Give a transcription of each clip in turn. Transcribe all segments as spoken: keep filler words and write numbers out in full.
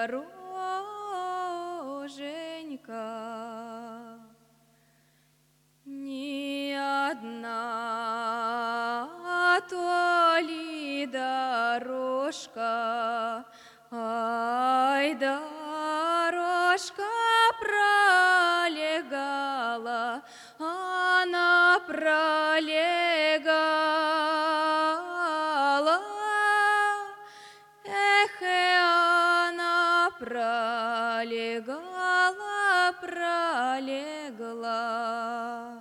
дороженька, ни одна то ли дорожка, ай, дорожка пролегала, она пролегала, эх, и она пролегала, пролегла.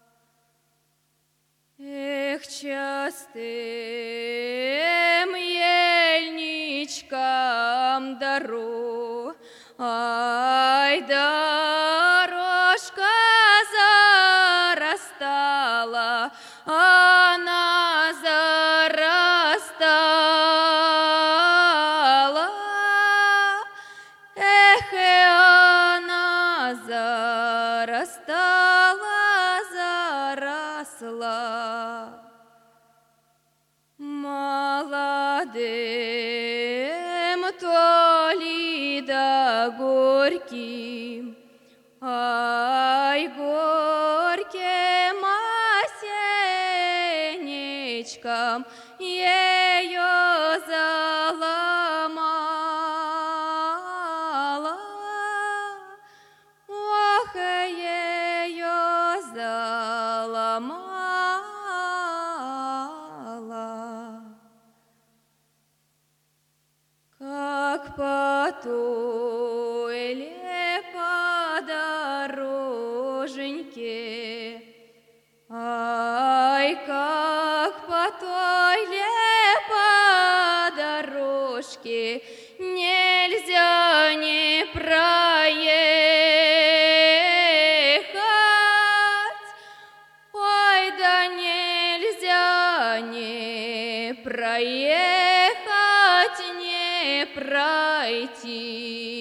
Эх, частым ельничком дару, ай, дорожка зарастала, она зарастала, эх, и она зарастала, заросла. Молодым то ли да горьким, ай, горьким осенечком ее заломала, ох, ее заломала. Как по той ле по дороженьке, ай, как по той ле по дорожке нельзя не проехать, ой, да нельзя не проехать, не пройти.